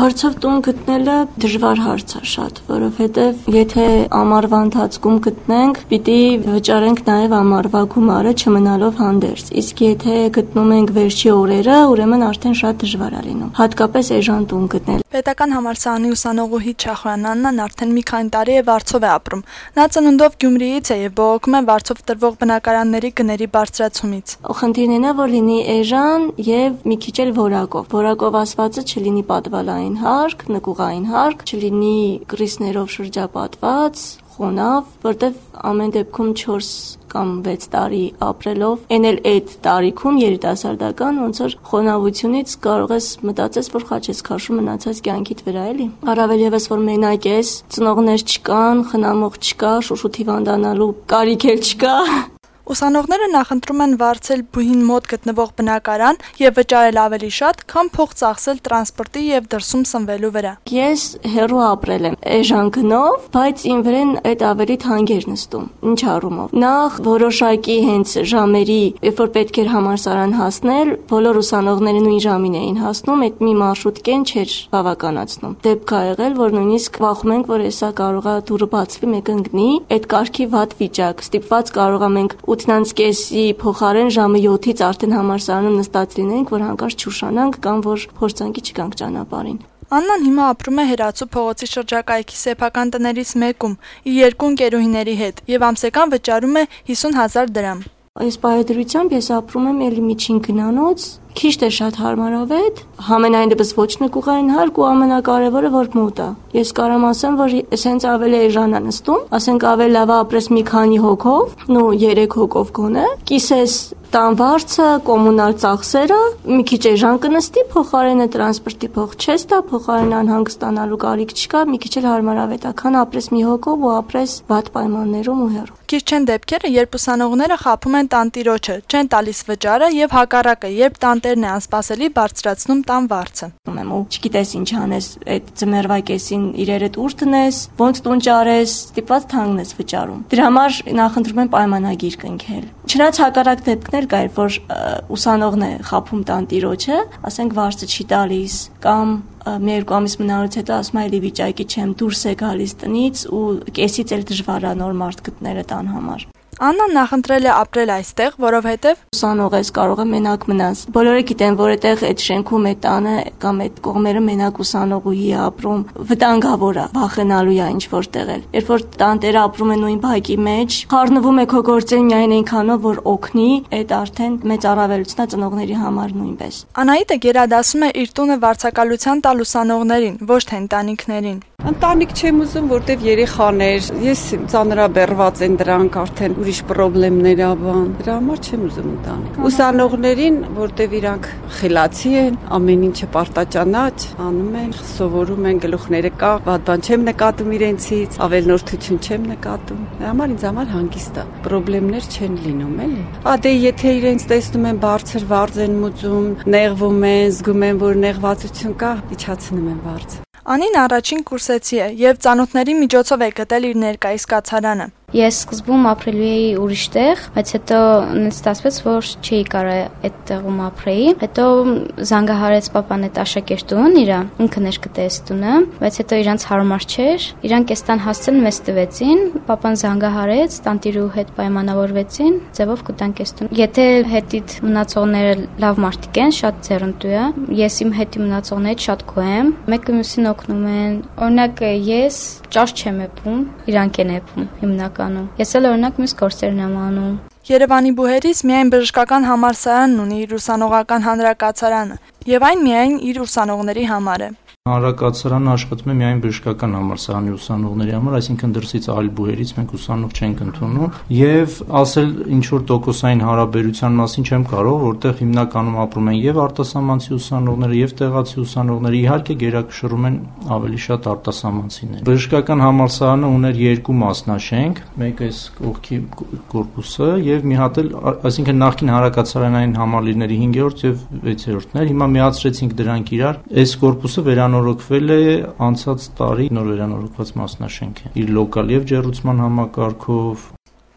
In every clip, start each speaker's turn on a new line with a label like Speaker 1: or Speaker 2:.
Speaker 1: Հարցով տուն գտնելը դժվար հարց է շատ, որովհետև եթե ամառվա ընթացքում գտնենք, պիտի վճարենք նաև ամառվա գումարը չմնալով հանդերձ։ Իսկ եթե գտնում ենք վերջի օրերը, ուրեմն արդեն շատ դժվար է լինում, հատկապես էժան տուն գտնել։
Speaker 2: Պետական համալսարանի ուսանողուհի Չախոյան Աննան արդեն մի քանի տարի է Վարձով է ապրում։ Նա ծնունդով Գյումրիից է եւ բողոքում է Վարձով տրվող բնակարանների գների բարձրացումից։
Speaker 1: Խնդիրն է, որ լինի էժան եւ մի քիչ էլ որակով։ Որակով ասվածը չլինի պատվալային հարկ, նկուղային հարկ, չլինի կրիսներով շրջապատված, խոնավ, որտեվ ամեն դեպքում 4 կամ 6 տարի ապրելով, այն էլ այդ տարիքում երիտասարդական ոնց որ խոնավությունից կարող ես մտածես, որ խաչ ես քաշում մնացած կյանքիդ վրա էլի։ Առավել եւս որ մենակ ես, ծնողներ չկան, խնամող չկա, շուշուտ հիվանդանալու կարիք էլ չկա։
Speaker 2: Ուսանողները նախընտրում են վարձել բուհին մոտ գտնվող բնակարան եւ վճարել ավելի շատ, քան փող ծախսել տրանսպորտի եւ դրսում սնվելու վրա։
Speaker 1: Ես հեռու ապրել եմ էժան գնով, բայց ին վրան այդ ավելի թանկ նստում։ Ինչ առումով։ Նախ որոշակի հենց ժամերի, երբ որ պետք էր համալսարան հասնել, բոլոր ուսանողները նույն ժամին էին հասնում, այդ մի մարշրուտկեն չէր բավականացնում։ Դեպք ա եղել, որ նույնիսկ վախում ենք, որ հեսա կարողա դուրը բացվի, մեկ ընկնի, այդ կարգի վատ վիճակ։ Ստիպված կարող ենք 8:30-ի փոխարեն ժամը 7-ից արդեն համալսարանում նստած լինենք, որ հանկարծ չուշանանք կամ որ փորձանքի չգանք ճանապարհին։
Speaker 2: Աննան հիմա ապրում է Հերացու փողոցի շրջակայքի սեփական տներից մեկում իր 2 ընկերուհիների հետ եւ ամսական վճարում է 50,000 դրամ։
Speaker 1: Այս պայմանությամբ ես ապրում եմ էլի միջին գնանոց, քիչ թե շատ հարմարավետ, համենայն դեպս ոչ նկուղային հարկ ու ամենակարևորը որ մոտ է։ Ես կարամ ասեմ, որ սենց ավելի էժան է նստում, ասենք ավելի լավ ապրես մի քանի հոգով, նո 3 հոգով գոնե, կիսես տան վարձը, կոմունալ ծախսերը, մի քիչ էժան կնստի, փոխարենը տրանսպորտի փող չես տա, փոխարեն անհանգստանալու կարիք չկա, մի քիչ էլ հարմարավետ է, քան ապրես մի հոգով ու ապրես վատ պայմաններում ու հեռու։
Speaker 2: Քիչ չեն դեպքերը, երբ ուսանողները խաբում են տանտիրոջը, չեն տալիս վճարը եւ հակառակը, երբ տանտերն է անսպասելի բարձրացնում տան վարձը։
Speaker 1: Ու չգիտես ինչ անես, այդ ձմեռվա կեսին իրերդ ուր տնես, ոնց տուն ճարես, ստիպված թանկն ես վճարում։ Դրա համար նախընտրում եմ պայմանագիր կնքել։ Չնայած հակառակ դեպքներ կար, որ ուսանողն է խաբում տանտիրոջը, ասենք վարձը չի տալիս կամ մի 2 ամիս մնալուց հետո ասում է՝ «Էլի վիճակի չեմ, դուրս է գալիս տնից» ու կեսից էլ դժվար է նոր մարդ գտնել տան համար։
Speaker 2: Աննան նախընտրել է ապրել այստեղ, որովհետև
Speaker 1: ուսանող ես, կարող է մենակ մնաս։ Բոլորը գիտեն, որ այդտեղ այդ շենքում այդ տանը կամ այդ կողմերը մենակ ուսանողուհի է ապրում, վտանգավոր է, վախենալու է ինչ որ տեղել։ Երբ որ տանտերը ապրում է նույն բակի մեջ, խառնվում է քո գործերին միայն այնքանով, որ օգնի, այդ արդեն մեծ առավելություն է ծնողների համար նույնպես։
Speaker 2: Անահիտը գերադասում է իր տունը վարձակալության տալ ուսանողներին, ոչ թե ընտանիքներին։
Speaker 3: Ընտանիք չեմ ուզում, որտեվ երեխաներ, ես ծանրաբեռված են դրանք արդեն ուրիշ խնդիրներ աբան։ Դրա համար չեմ ուզում ընտանիք։ Ուսանողներին, որտեվ իրանք խելացի են, ամեն ինչը պարտաճանաչ անում են, սովորում են, գլուխները կա, վատ բան չեմ նկատում իրենցից, ավելնորդություն չեմ նկատում։ Դրա համար ինձ համար հանգիստ է։ Խնդիրներ չեն լինում, էլի։ Դե եթե իրենց տեսնում են բարձր վարձ են մուծում, նեղվում են, զգում են, որ նեղվածություն կա, իջացնում են վարձը։
Speaker 2: Անին առաջին կուրսեցի է եւ ծանոթների միջոցով է գտել իր ներկայիս կացարանը։
Speaker 4: Ես սկզբում ապրելու էի ուրիշ տեղ, բայց հետո ստացվեց, որ չէի կարող այդ տեղում ապրեի։ Հետո զանգահարեց papan այդ աշակերտուն իրա, ինքը ներկտեց տունը, բայց հետո իրանց հարմար չէր։ Իրանք այս տան հասցեն մեզ տվեցին, papan զանգահարեց, տանտիրու հետ պայմանավորվեցին, ձևով կտանք այս տուն։ Եթե հետիդ մնացողները լավ մարդիկ են, շատ ձեռնտու է։ Ես իմ հետի մնացողներից շատ գոհ եմ։ Մեկը մյուսին օգնում են։ Օրինակ ես ճաշ չեմ եփում, իրանք են եփում հիմնականում։ Ես էլ օրինակ մյուս գործերն եմ անում։
Speaker 2: Երևանի բուհերից միայն բժշկական համալսարանն ունի իր ուսանողական հանրակացարանը, եւ այն միայն իր ուսանողների համար է։
Speaker 5: Հանրակացարանը աշխատում է միայն բժշկական համալսարանի ուսանողների համար, այսինքն դրսից այլ բուհերից մենք ուսանող չենք ընդունում, եւ ասել ինչ որ տոկոսային հարաբերության մասին չեմ կարող, որտեղ հիմնականում ապրում են եւ արտասահմանցի ուսանողները եւ տեղացի ուսանողները, իհարկե գերակշռում են ավելի շատ արտասահմանցիներ։ Բժշկական համալսարանը ուներ 2 մասնաշենք, մեկը էս կողքի կորպուսը եւ մի հատ էլ, այսինքն նախկին հանրակացարանային համալիրների 5-րդ եւ 6-րդն էր, հիմա միացրեցինք դրանք իրար, այս կորպուսը վերանորոգվել է անցած տարի, նոր վերանորոգված մասնաշենք է իր լոկալ եւ ջեռուցման համակարգով։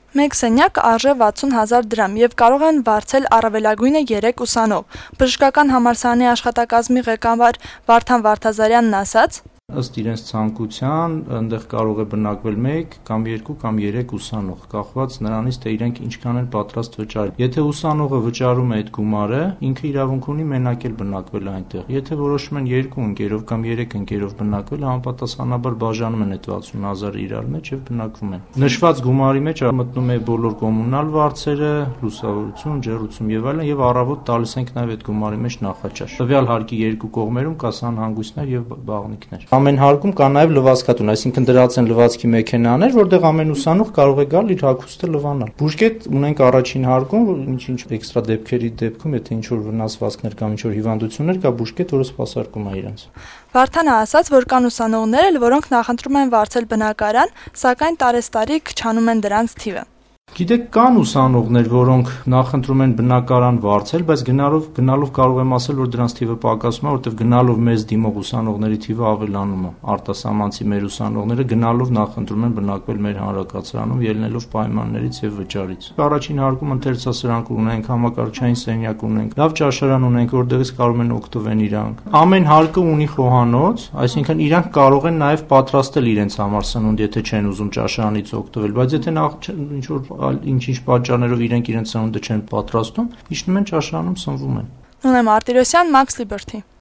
Speaker 2: Մեկ սենյակ արժե 60,000 դրամ եւ կարող են վարձել առավելագույնը 3 ուսանող։ Բժշկական համալսարանի աշխատակազմի ղեկավար Վարդան Վարդազարյանն ասաց.
Speaker 5: Ըստ իրենց ցանկության այնտեղ կարող է բնակվել 1 կամ 2 կամ 3 ուսանող, կախված նրանից, թե իրենք ինչքան են պատրաստ վճարել։ Եթե ուսանողը վճարում է այդ գումարը, ինքը իրավունք ունի մենակ էլ բնակվել այնտեղ։ Եթե որոշում են 2 ընկերով կամ 3 ընկերով բնակվել, համապատասխանաբար բաժանում են այդ 60,000-ը իրար մեջ եւ բնակվում են։ Նշված գումարի մեջ մտնում է բոլոր կոմունալ վարձերը, լուսավորություն, ջեռուցում եւ այլն, եւ առավոտ տալիս ենք նաեւ այդ գումարի մեջ նախաճաշ։ Տվյալ հարկի երկու կողմերում կա սանհանգույցներ եւ բաղնիքներ։ Ամեն հարկում կա նաև լվացքատուն, այսինքն դրած են լվացքի մեքենաներ, որտեղ ամեն ուսանող կարող է գալ իր հագուստը լվանալ։ Բուժկետ ունենք առաջին հարկում, ինչ էքստրա դեպքերի դեպքում, եթե ինչ-որ վնասվածքներ կամ ինչ-որ հիվանդություններ կա, բուժկետ, որը սպասարկում է իրենց։
Speaker 2: Վարդանը ասաց, որ կան ուսանողներ, որոնք նախընտրում են վարձել բնակարան, սակայն տարեստարի քչանում են դրանց թիվը։
Speaker 5: Գիտեք, կան ուսանողներ, որոնք նախընտրում են բնակարան վարձել, բայց գնալով կարող եմ ասել, որ դրանց թիվը պակասում է, որովհետև գնալով մեզ դիմող ուսանողների թիվը ավելանում է։ Արտասահմանցի մեր ուսանողները գնալով նախընտրում են բնակվել մեր հանրակացարանում, ելնելով պայմաններից եւ վճարից։ Առաջին հարկում ընթերցասրանք ունենք, համակարգչային սենյակ ունենք, լավ ճաշարան ունենք, որտեղից կարող են օգտվել իրանք։ Ամեն հարկը ունի խոհանոց, այսինքն իրանք կարող են նաեւ պատրաստել իրենց համար սնունդ, եթե չեն ուզում ճաշարանից օգտվել, բայց եթե ինչ-որ ինչ-ինչ պատճառներով իրենց սնունդը չեն պատրաստում, իջնում են ճաշարանում, սնվում են։
Speaker 2: Նոնե Մարտիրոսյան, Max Liberty։